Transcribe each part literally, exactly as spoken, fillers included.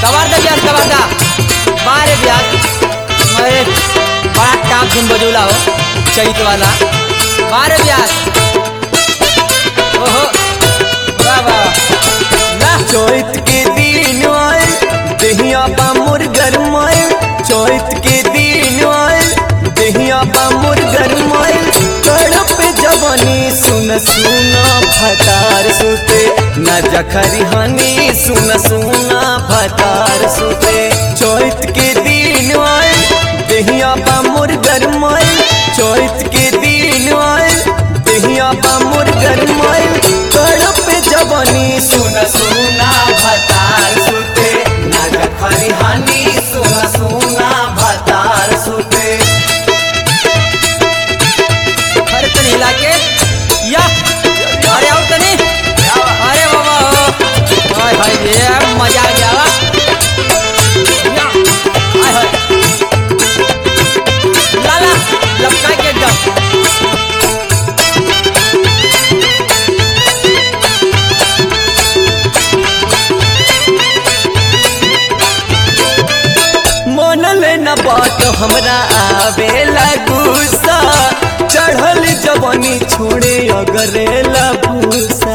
कबार दा ब्यास कबार दा बारे ब्यास अरे बड़ा टाप धुन बजौला हो चैत वाला बारे ब्यास ओहो वाह वाह ना चैत के दिन आए दहिया बा मोर गरमाए चैत के दिन आए दहिया बा मोर गरमाए तड़प जवानी सुन सुना भतार सुते न जखरी हानि सुन सुना भतार सुते चैत के दिन आए दहिया बा मोर गरमाए चैत के दिन आए दहिया बा मोर गरमाए तड़प जवानी सुन सुना भतार सुते न जखरी हानि सुन सुना भतार सुते। अरे तनी हिला के या अरे आओ तनी अरे बाबा हाय हाय ये मजा आ गया या हाय हाय लाला लपका के एकदम न बात हमरा आवेला गुस्सा चढ़ल जवानी छोड़े अगरेला भूसा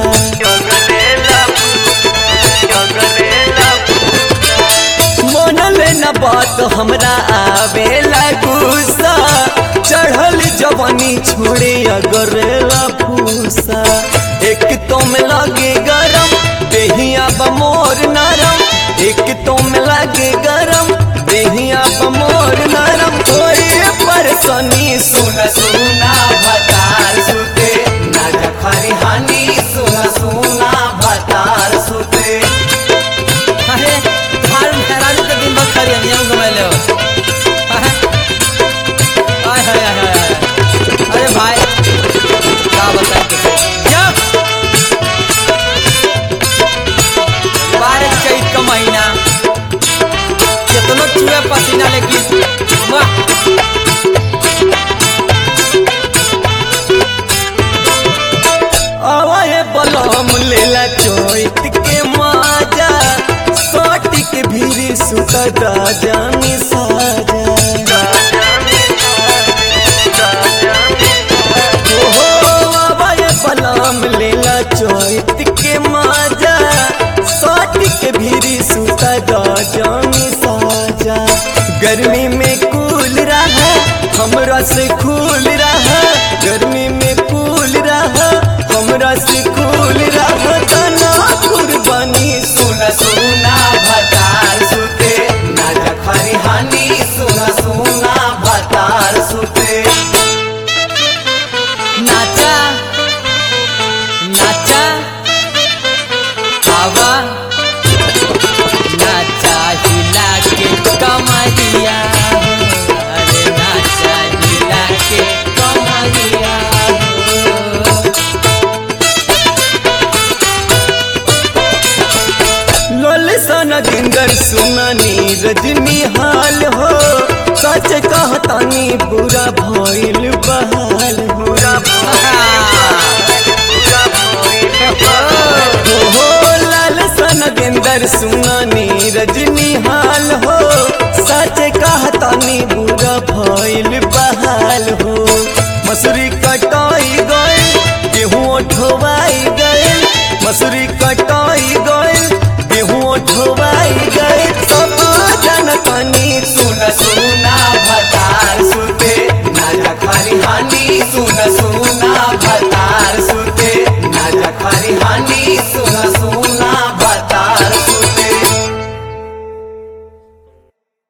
मनल न बात हमरा आवेला गुस्सा चढ़ल जवानी छोड़े अगरेला भूसा एक तो में लगे गरम देहिया बमोर नरम एक तो में लगे गरम देहिया बमोर नरम होए परसनी सुन सुना भतार सुते न जखरी हानि सुन सुना भतार सुते। अरे धार मेहरारू के दिन भर खरी नियम घुमाइले हो हाय हाय हाय अरे भाई क्या बताएं तुझे जब बारह चैत का महीना कितना चूहे पसीना लेकिन वाह आवाए बलम लेला चैत के माजा सोट के भीरी सुता जानी साजा ओहो आवाए बलम लेला चैत के माजा सोट के भीरी सुता जानी साजा गर्मी में कूल रहा हमरा से खूल रहा गर्मी में कूल रहा हमरा से खूल रहा तना कुर्बानी सुन सुना भतार सुते न जखरी हानि सुन सुना भतार सुते। नाचा नाचा आवा नाचा हिला के कमरिया अरे नाचा हिला के कमरिया लोल सन गिंगर सुनानी रजनी हाल हो सच कहतानी बुरा भइल बहाल बुरा हो लाल सन गिंगर सुनानी रजनी हाल हो सच कहतानी